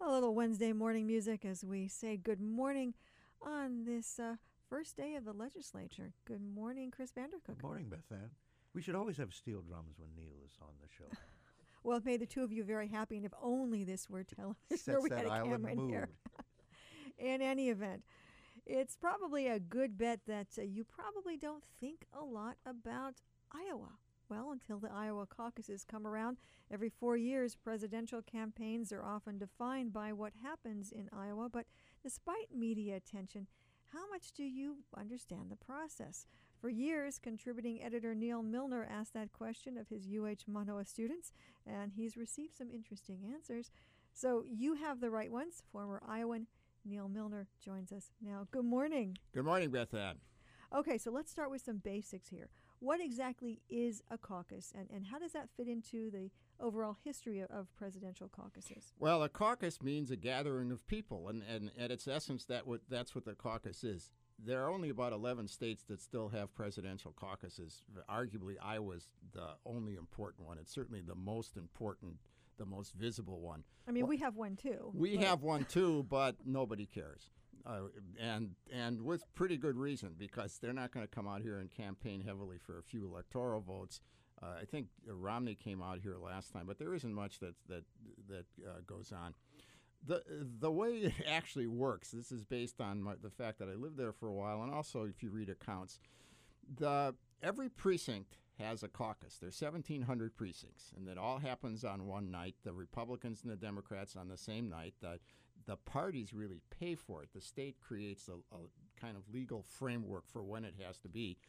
A little Wednesday morning music as we say good morning on this first day of the legislature. Good morning, Chris Vandercook. Good morning, Beth Ann. We should always have steel drums when Neil is on the show. Well, it made the two of you very happy, and if only this were television. Sets we that had a island camera in mood. here. In any event, it's probably a good bet that you probably don't think a lot about Iowa. Well, until the Iowa caucuses come around. Every 4 years, presidential campaigns are often defined by what happens in Iowa. But despite media attention, how much do you understand the process? For years, contributing editor Neil Milner asked that question of his UH Manoa students, and he's received some interesting answers. So you have the right ones. Former Iowan Neil Milner joins us now. Good morning. Good morning, Beth Ann. Okay, so let's start with some basics here. What exactly is a caucus, and how does that fit into the overall history of presidential caucuses? Well, a caucus means a gathering of people, and at its essence, that's what the caucus is. There are only about 11 states that still have presidential caucuses. Arguably, Iowa's the only important one. It's certainly the most important, the most visible one. I mean, we have one too. We have one too, but nobody cares. And with pretty good reason, because they're not going to come out here and campaign heavily for a few electoral votes. I think Romney came out here last time, but there isn't much that goes on. The way it actually works, this is based on the fact that I lived there for a while, and also if you read accounts, every precinct has a caucus. There's 1,700 precincts, and that all happens on one night. The Republicans and the Democrats on the same night. The parties really pay for it. The state creates a kind of legal framework for when it has to be.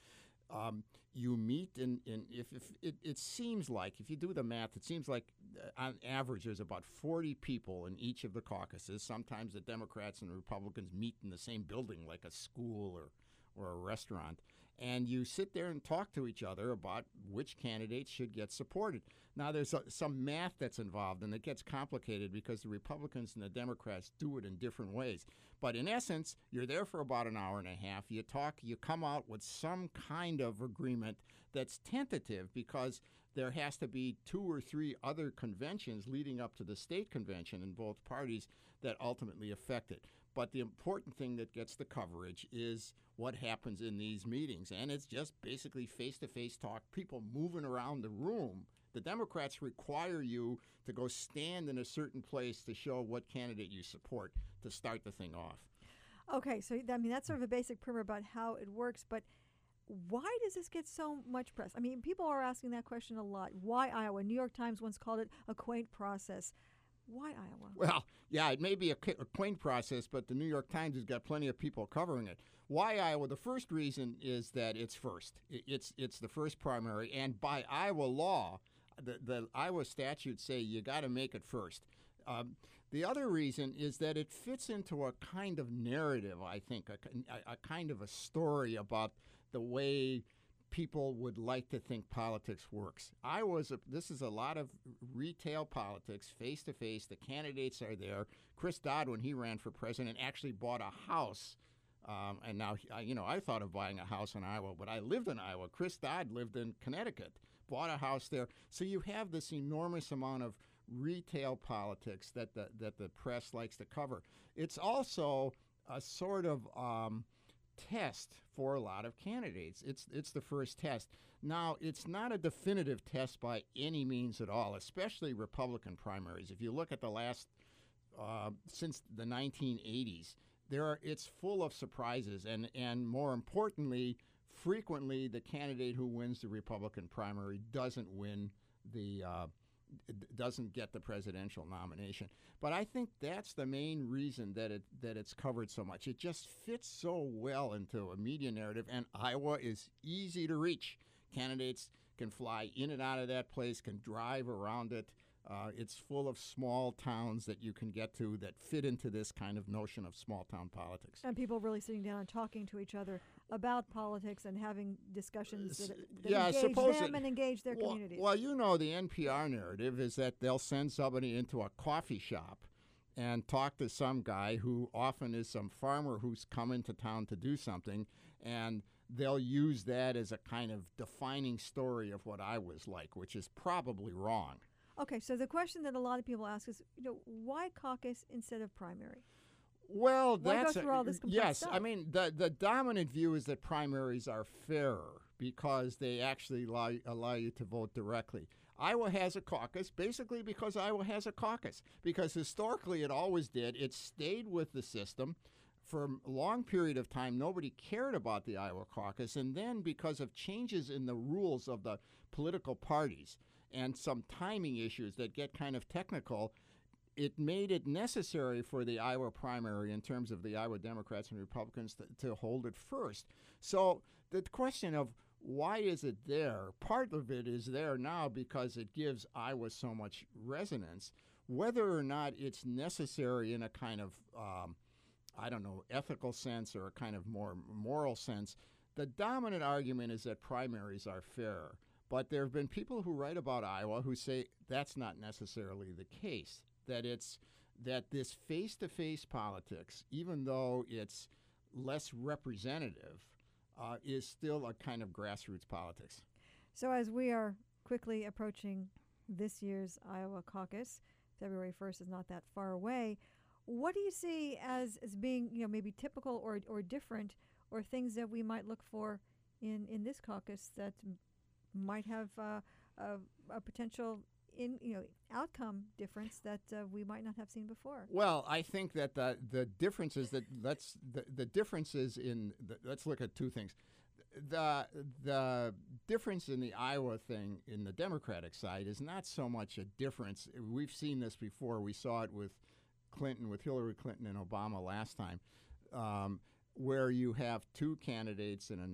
You meet if it seems like, if you do the math, it seems like on average there's about 40 people in each of the caucuses. Sometimes the Democrats and the Republicans meet in the same building, like a school or a restaurant, and you sit there and talk to each other about which candidates should get supported. Now, there's some math that's involved, and it gets complicated because the Republicans and the Democrats do it in different ways. But in essence, you're there for about an hour and a half. You talk, you come out with some kind of agreement that's tentative because there has to be 2 or 3 other conventions leading up to the state convention in both parties that ultimately affect it. But the important thing that gets the coverage is what happens in these meetings. And it's just basically face-to-face talk, people moving around the room. The Democrats require you to go stand in a certain place to show what candidate you support to start the thing off. Okay, so that's sort of a basic primer about how it works, but why does this get so much press? I mean, people are asking that question a lot. Why Iowa? New York Times once called it a quaint process. Why Iowa? Well, yeah, it may be a quaint process, but the New York Times has got plenty of people covering it. Why Iowa? The first reason is that it's first. It's the first primary, and by Iowa law, the Iowa statutes say you got to make it first. The other reason is that it fits into a kind of narrative, I think, a kind of a story about the way people would like to think politics works. This is a lot of retail politics, face-to-face. The candidates are there. Chris Dodd, when he ran for president, actually bought a house. And now, I thought of buying a house in Iowa, but I lived in Iowa. Chris Dodd lived in Connecticut, bought a house there. So you have this enormous amount of retail politics that the press likes to cover. It's also a sort of test for a lot of candidates. It's the first test. Now, it's not a definitive test by any means at all, especially Republican primaries. If you look at the last since the 1980s, it's full of surprises, and more importantly, frequently the candidate who wins the Republican primary doesn't get the presidential nomination. But I think that's the main reason that it's covered so much. It just fits so well into a media narrative, and Iowa is easy to reach. Candidates can fly in and out of that place, can drive around it. It's full of small towns that you can get to that fit into this kind of notion of small town politics. And people really sitting down and talking to each other about politics and having discussions that engage them and engage their communities. Well, the NPR narrative is that they'll send somebody into a coffee shop and talk to some guy who often is some farmer who's come into town to do something, and they'll use that as a kind of defining story of what I was like, which is probably wrong. Okay, so the question that a lot of people ask is, why caucus instead of primary? Well, Why go that's through all this complex yes. stuff? I mean, the dominant view is that primaries are fairer because they actually allow you to vote directly. Iowa has a caucus basically because Iowa has a caucus, because historically it always did. It stayed with the system for a long period of time. Nobody cared about the Iowa caucus, and then because of changes in the rules of the political parties and some timing issues that get kind of technical, it made it necessary for the Iowa primary, in terms of the Iowa Democrats and Republicans, to hold it first. So the question of why is it there? Part of it is there now because it gives Iowa so much resonance. Whether or not it's necessary in a kind of, ethical sense or a kind of more moral sense, the dominant argument is that primaries are fairer. But there have been people who write about Iowa who say that's not necessarily the case, that this face-to-face politics, even though it's less representative, is still a kind of grassroots politics. So as we are quickly approaching this year's Iowa caucus, February 1st is not that far away. What do you see as being, maybe typical or different, or things that we might look for in this caucus that might have a potential outcome difference that we might not have seen before? Well, I think that the difference is that the differences in let's look at two things. The difference in the Iowa thing in the Democratic side is not so much a difference. We've seen this before. We saw it with Hillary Clinton and Obama last time, where you have two candidates in a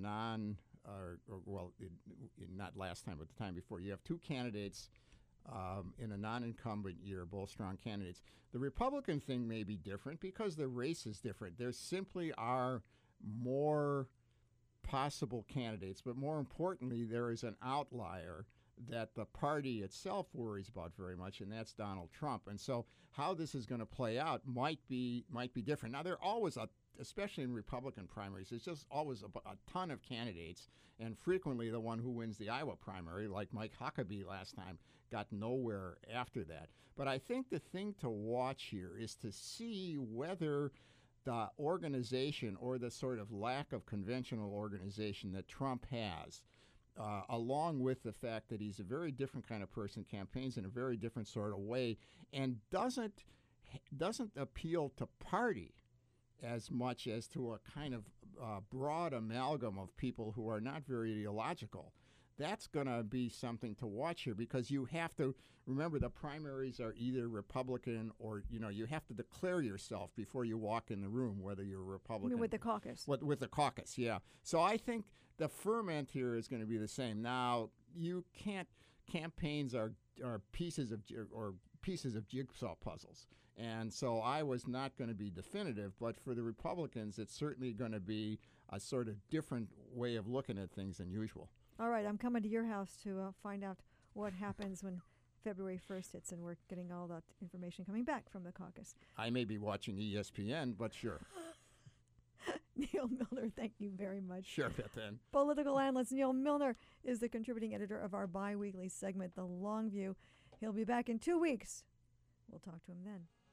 not last time, but the time before. You have two candidates in a non-incumbent year, both strong candidates. The Republican thing may be different because the race is different. There simply are more possible candidates, but more importantly, there is an outlier that the party itself worries about very much, and that's Donald Trump. And so how this is going to play out might be different. Now, there are always, especially in Republican primaries, there's just always a ton of candidates, and frequently the one who wins the Iowa primary, like Mike Huckabee last time, got nowhere after that. But I think the thing to watch here is to see whether the organization, or the sort of lack of conventional organization that Trump has, along with the fact that he's a very different kind of person, campaigns in a very different sort of way, and doesn't appeal to party as much as to a kind of broad amalgam of people who are not very ideological. That's going to be something to watch here, because you have to remember the primaries are either Republican or, you have to declare yourself before you walk in the room, whether you're Republican. You mean with the caucus? With the caucus, yeah. So I think the ferment here is going to be the same. Now, campaigns are pieces of jigsaw puzzles. And so I was not going to be definitive, but for the Republicans, it's certainly going to be a sort of different way of looking at things than usual. All right, I'm coming to your house to find out what happens when February 1st hits, and we're getting all that information coming back from the caucus. I may be watching ESPN, but sure. Neil Milner, thank you very much. Sure, Beth-Ann. Political analyst Neil Milner is the contributing editor of our bi-weekly segment, The Long View. He'll be back in 2 weeks. We'll talk to him then.